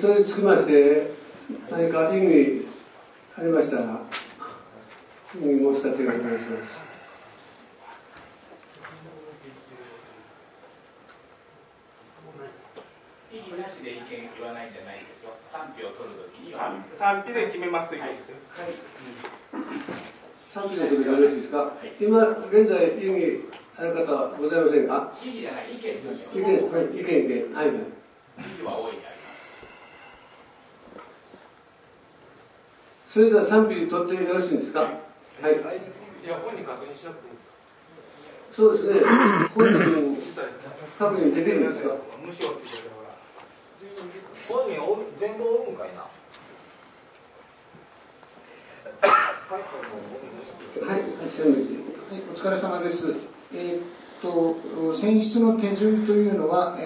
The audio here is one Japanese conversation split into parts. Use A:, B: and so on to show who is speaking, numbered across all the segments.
A: それにつきまして、何か審議ありましたら、審議申し立てをお願いします。
B: 異議なしで意見言わないんじゃないですよ。賛否を取るときには。
C: 賛否で決めますということですよ。
A: 賛否のことでよろしいですか。今現在異議ある方はございませんか。
B: 異議じゃない、意見です。
A: 意見、はい。
B: 異議は大いにあります。
A: それでは賛否取ってよろしいんですか。はい。
C: いや、本人確認しなくていいですか。
A: そうですね。本人確認できるんですか。
C: 無視をって言ってたから。
D: 本人全部おるんかいな。
A: はい、
E: お疲れ様です。選出の手順というのは、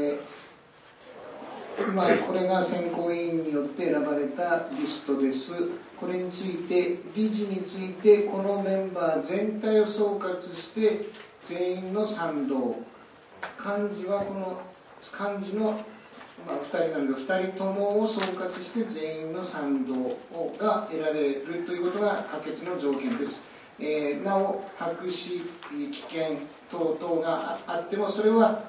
E: 今これが選考委員によって選ばれたリストです。これについて理事についてこのメンバー全体を総括して全員の賛同、幹事はこの幹事の2人なので2人ともを総括して全員の賛同が得られるということが可決の条件です。なお白紙、棄権等々があってもそれは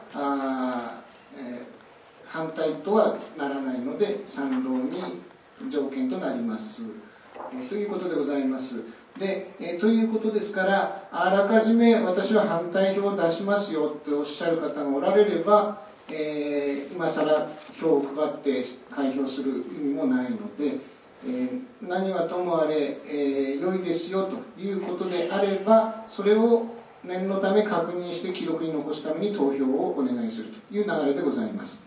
E: 反対とはならないので賛同に条件となります、ということでございます。で、ということですからあらかじめ私は反対票を出しますよっておっしゃる方がおられれば、今更票を配って開票する意味もないので、何はともあれ、良いですよということであればそれを念のため確認して記録に残すために投票をお願いするという流れでございます。